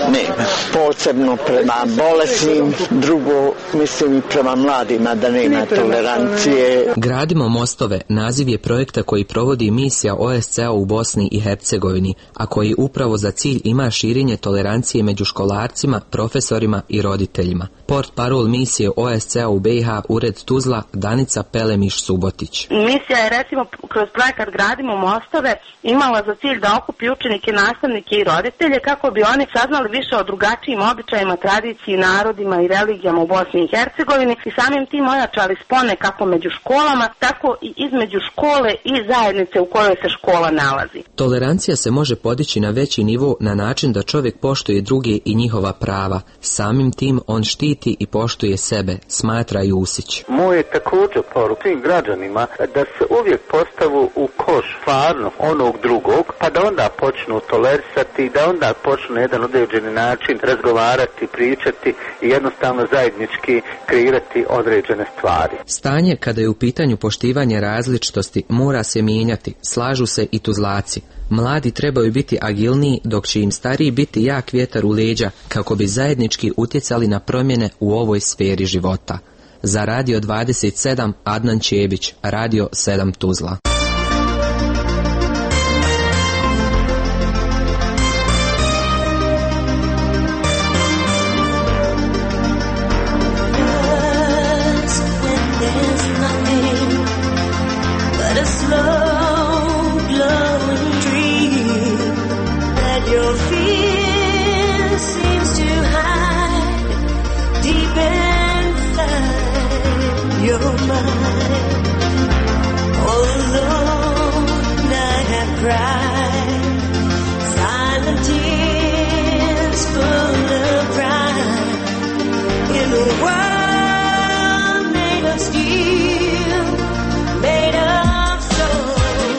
Posebno prema bolesnim, drugo mislim prema mladima da nema tolerancije. Gradimo mostove, naziv je projekta koji provodi misija OSCE u Bosni i Hercegovini, a koji upravo za cilj ima širenje tolerancije među školarcima, profesorima i roditeljima. Port parol misije OSCE u BiH, ured Tuzla, Danica Pelemiš Subotić. Misija je recimo kroz projekat Gradimo mostove imala za cilj da okupi učenike, nastavnike i roditelje kako bi oni saznali više o drugačijim običajima, tradiciji, narodima i religijama u Bosni i Hercegovini i samim tim ojačali spone kako među školama, tako i između škole i zajednice u kojoj se škola nalazi. Tolerancija se može podići na veći nivo na način da čovjek poštuje druge i njihova prava. Samim tim on štiti i poštuje sebe, smatra Jusić. Moj je također poruka svim građanima da se uvijek postavu u koš stvarno onog drugog, pa da onda počnu tolerisati, da onda počnu na jedan određeni način razgovarati, pričati i jednostavno zajednički kreirati određene stvari. Stanje kada je u pitanju poštivanje različitosti mora se mijenjati, slažu se i Tuzlaci. Mladi trebaju biti agilniji, dok će im stariji biti jak vjetar u leđa kako bi zajednički utjecali na promjene u ovoj sferi života. Za Radio 27 Adnan Čebić, Radio 7 Tuzla. Slow glowing dream. cry. Silent tears full of pride in a world made of steel, made of soul.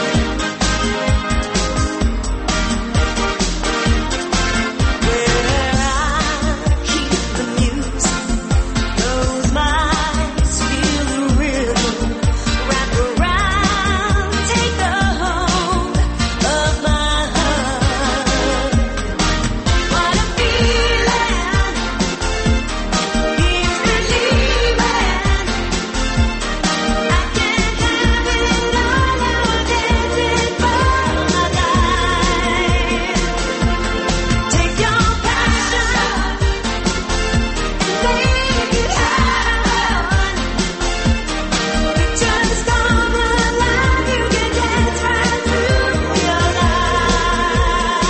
Where I keep the music, close my eyes, feel the rhythm, wrap around, take the hold of my heart. What a feeling, it's relieving. I can't have it all, now I'm dancing for my life. Take your passion and make it happen. Picture the storm alive, you can dance right through your life.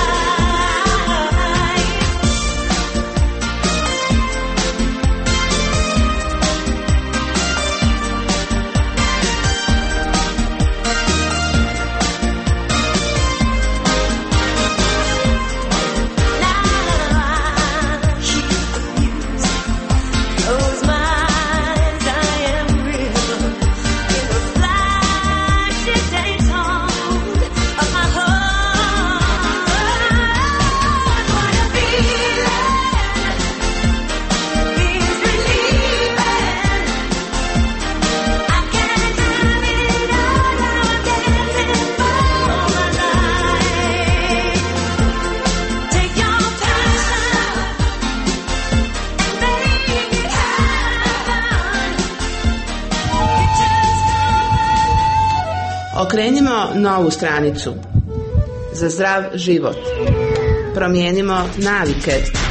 Close my eyes, I am rhythm. In the flash, it takes hold of my heart. What a feeling, it's relieving. I can't have it all, now I'm dancing for my life. Take your passion and make it happen. Okrenimo novu stranicu. Za zdrav život. Promijenimo navike.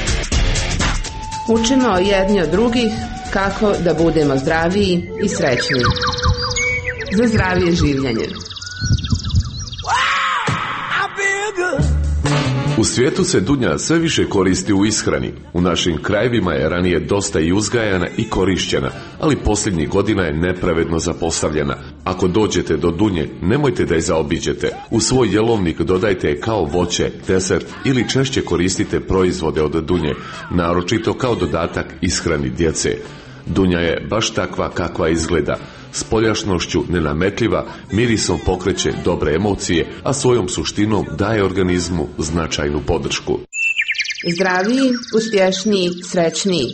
Učimo jedni od drugih kako da budemo zdraviji i srećniji. Za zdravije življenje. U svijetu se dunja sve više koristi u ishrani. U našim krajevima je ranije dosta i uzgajana i korišćena, ali posljednjih godina je nepravedno zapostavljena. Ako dođete do dunje, nemojte da je zaobiđete. U svoj jelovnik dodajte je kao voće, desert ili češće koristite proizvode od dunje, naročito kao dodatak ishrani djece. Dunja je baš takva kakva izgleda. Spoljašnošću nenametljiva, mirisom pokreće dobre emocije, a svojom suštinom daje organizmu značajnu podršku. Zdraviji, uspješniji, srećniji.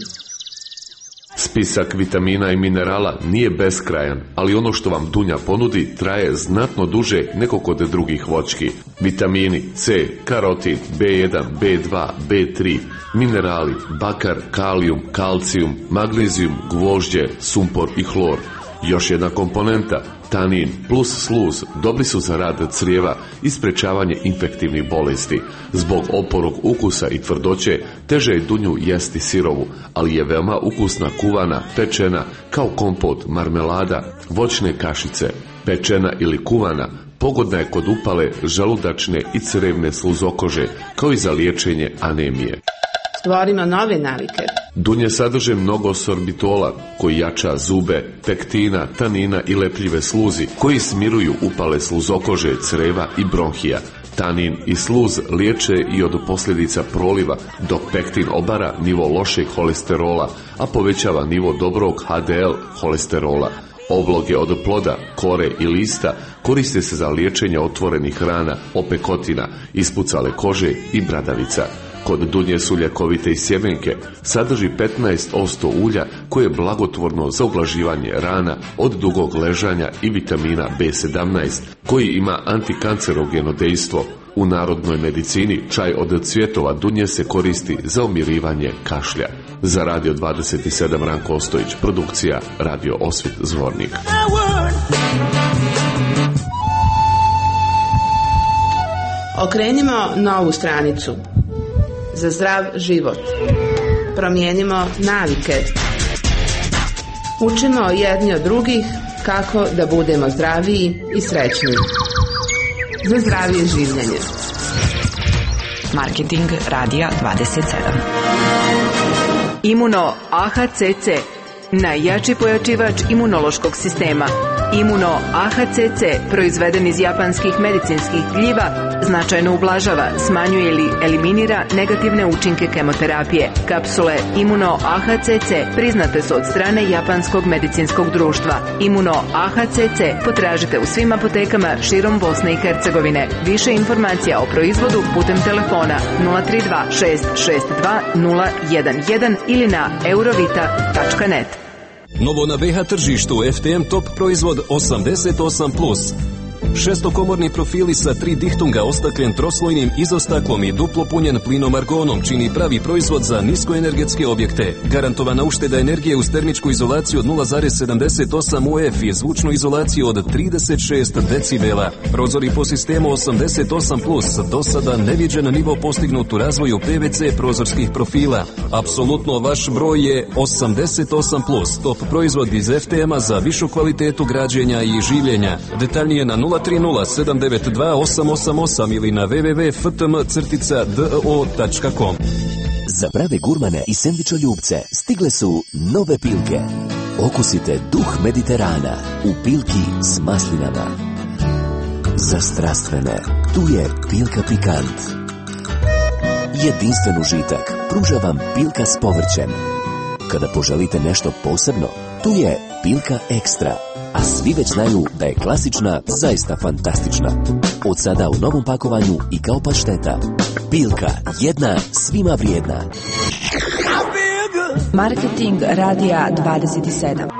Spisak vitamina i minerala nije beskrajan, ali ono što vam dunja ponudi traje znatno duže nego kod drugih voćki. Vitamini C, karotin, B1, B2, B3, minerali, bakar, kalijum, kalcijum, magnezijum, gvožđe, sumpor i hlor. Još jedna komponenta, tanin plus sluz, dobri su za rad crijeva i sprečavanje infektivnih bolesti. Zbog oporog ukusa i tvrdoće, teže je dunju jesti sirovu, ali je veoma ukusna kuvana, pečena, kao kompot, marmelada, voćne kašice. Pečena ili kuvana pogodna je kod upale želudačne i crevne sluzokože, kao i za liječenje anemije. Stvorimo nove navike. Dunje sadrže mnogo sorbitola koji jača zube, pektina, tanina i lepljive sluzi koji smiruju upale sluzokože, creva i bronhija. Tanin i sluz liječe i od posljedica proliva, dok pektin obara nivo lošeg holesterola, a povećava nivo dobrog HDL holesterola. Obloge od ploda, kore i lista koriste se za liječenje otvorenih rana, opekotina, ispucale kože i bradavica. Kod dunje su ljekovite i sjemenke, sadrži 15% ulja koje je blagotvorno za ublaživanje rana od dugog ležanja i vitamina B17 koji ima antikancerogeno dejstvo. U narodnoj medicini čaj od cvjetova dunje se koristi za umirivanje kašlja. Za Radio 27 Ranko Ostojić, produkcija Radio Osvit Zvornik. Okrenimo novu stranicu. Za zdrav život. Promijenimo navike. Učimo jedni od drugih kako da budemo zdraviji i srećniji. Za zdravije življenje. Marketing Radija 27. Imuno AHCC, najjači pojačivač imunološkog sistema. Immuno AHCC, proizveden iz japanskih medicinskih gljiva, značajno ublažava, smanjuje ili eliminira negativne učinke kemoterapije. Kapsule Immuno AHCC priznate su od strane Japanskog medicinskog društva. Immuno AHCC potražite u svim apotekama širom Bosne i Hercegovine. Više informacija o proizvodu putem telefona 032 662 011 ili na eurovita.net. Novo na BH tržištu FTM Top proizvod 88+. Šestokomorni profili sa 3 dihtunga ostakljen troslojnim izostaklom i duplo punjen plinom argonom čini pravi proizvod za niskoenergetske objekte. Garantovana ušteda energije uz termičku izolaciju od 0,78 UF i zvučnu izolaciju od 36 decibela. Prozori po sistemu 88+, do sada neviđen nivo postignut u razvoju PVC prozorskih profila. Apsolutno vaš broj je 88+, top proizvod iz FTM-a za višu kvalitetu građenja i življenja. Detaljnije na 030-792-888 ili na www.ftm-do.com. Za prave gurmane i sendvičoljubce stigle su nove Pilke. Okusite duh Mediterana u Pilki s maslinama. Za strastvene, tu je Pilka Pikant. Jedinstven užitak pruža vam Pilka s povrćem. Kada poželite nešto posebno, tu je Pilka Ekstra. A svi već znaju da je klasična zaista fantastična. Od sada u novom pakovanju i kao pašteta. Pilka, jedna svima vrijedna. Marketing Radija 27.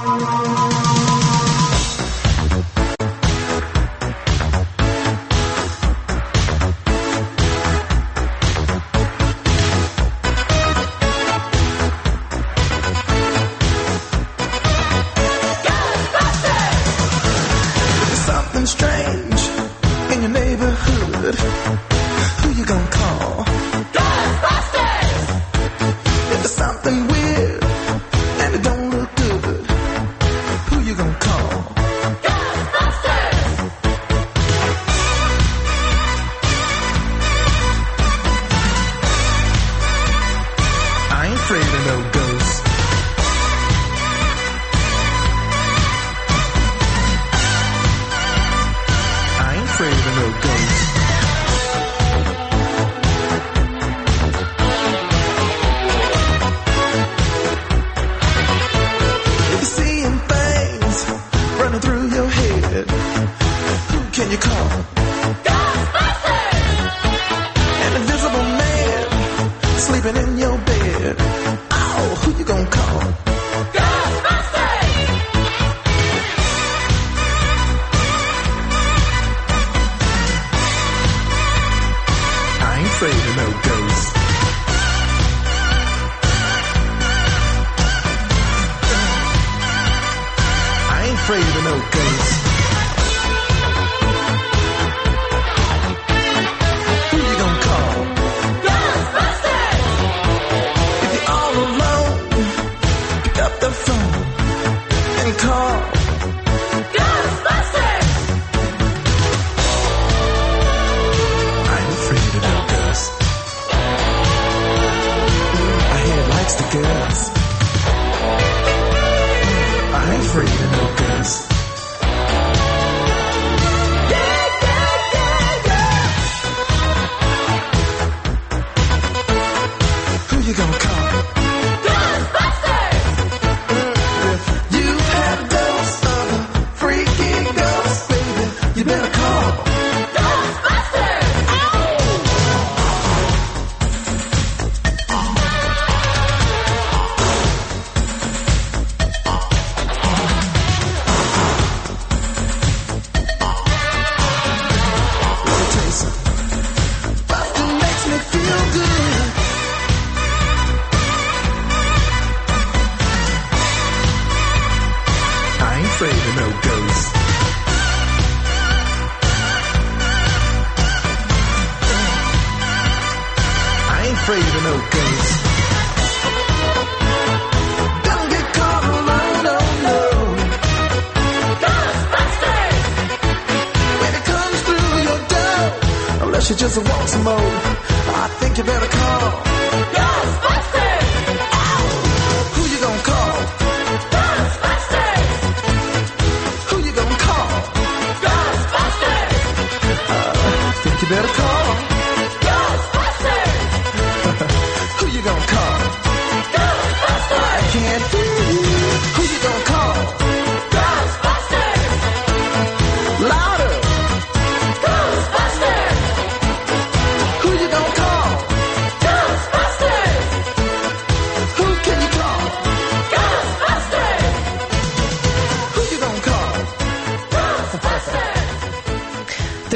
She just wants some more. I think you better call Ghostbusters. Who you gonna call? Ghostbusters. Who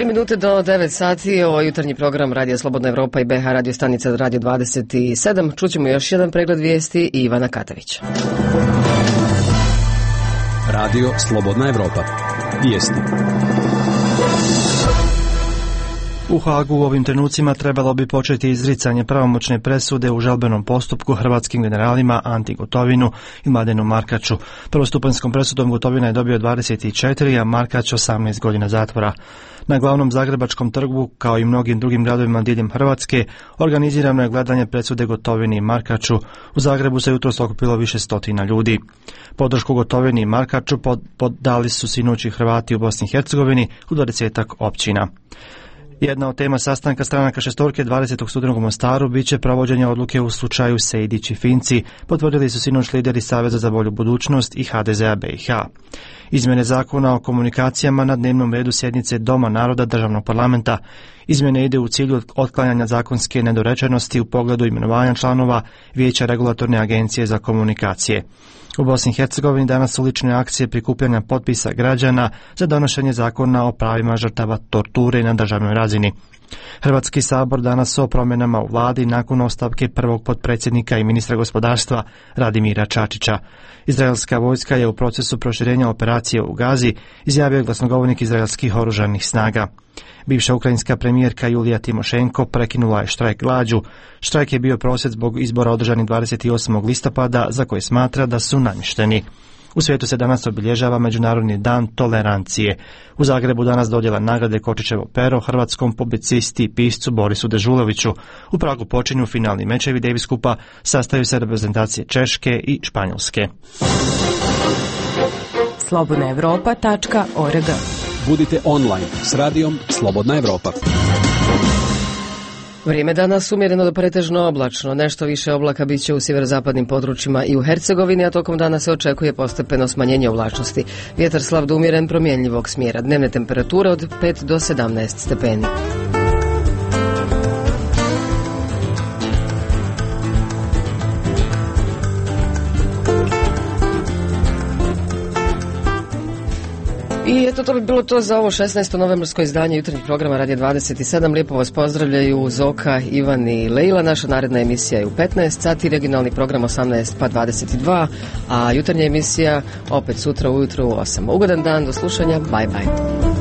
3 minute do 9 sati, ovo je jutarnji program Radio Slobodna Evropa i BH radio stanica Radio 27. Čućemo još jedan pregled vijesti i Ivana Katavića. Radio Slobodna Evropa. Vijesti. U Hagu u ovim trenucima trebalo bi početi izricanje pravomoćne presude u žalbenom postupku hrvatskim generalima Anti Gotovinu i Mladenu Markaču. Prvostupanjskom presudom Gotovina je dobio 24, a Markač 18 godina zatvora. Na glavnom Zagrebačkom trgu, kao i mnogim drugim gradovima diljem Hrvatske, organizirano je gledanje presude Gotovini i Markaču. U Zagrebu se jutros okupilo više stotina ljudi. Podršku Gotovini i Markaču dali su sinoć Hrvati u Bosni i Hercegovini u 20 općina. Jedna od tema sastanka stranaka šestorke 20. studenog u Mostaru biće provođenje odluke u slučaju Sejdić i Finci, potvrdili su sinoć lideri Saveza za bolju budućnost i HDZ-a BiH. Izmjene zakona o komunikacijama na dnevnom redu sjednice Doma naroda državnog parlamenta. Izmjene ide u cilju otklanjanja zakonske nedorečenosti u pogledu imenovanja članova Vijeća regulatorne agencije za komunikacije. U Bosni i Hercegovini danas su lične akcije prikupljanja potpisa građana za donošenje zakona o pravima žrtava torture na državnoj razini. Hrvatski sabor danas o promjenama u vladi nakon ostavke prvog potpredsjednika i ministra gospodarstva Radimira Čačića. Izraelska vojska je u procesu proširenja operacije u Gazi, izjavio je glasnogovornik izraelskih oružanih snaga. Bivša ukrajinska premijerka Julija Timošenko prekinula je štrajk glađu. Štrajk je bio prosvjed zbog izbora održanih 28. listopada za koje smatra da su namješteni. U svijetu se danas obilježava Međunarodni dan tolerancije. U Zagrebu danas dodjela nagrade Kočićevo pero hrvatskom publicisti i piscu Borisu Dežuloviću. U Pragu počinju finalni mečevi Davis Kupa, sastaju se reprezentacije Češke i Španjolske. slobodnaevropa.org. Budite online s radijom Slobodna Evropa. Vrijeme danas umjereno do pretežno oblačno. Nešto više oblaka bit će u sjeverozapadnim područjima i u Hercegovini, a tokom dana se očekuje postepeno smanjenje oblačnosti. Vjetar slab do umjeren promjenjivog smjera. Dnevne temperature od 5 do 17 stepeni. I eto, to bi bilo to za ovo 16. novembarsko izdanje jutarnjeg programa Radio 27. Lijepo vas pozdravljaju Zoka, Ivan i Leila. Naša naredna emisija je u 15 sati, regionalni program 18 pa 22, a jutarnja emisija opet sutra ujutro u 8. Ugodan dan, do slušanja, bye bye.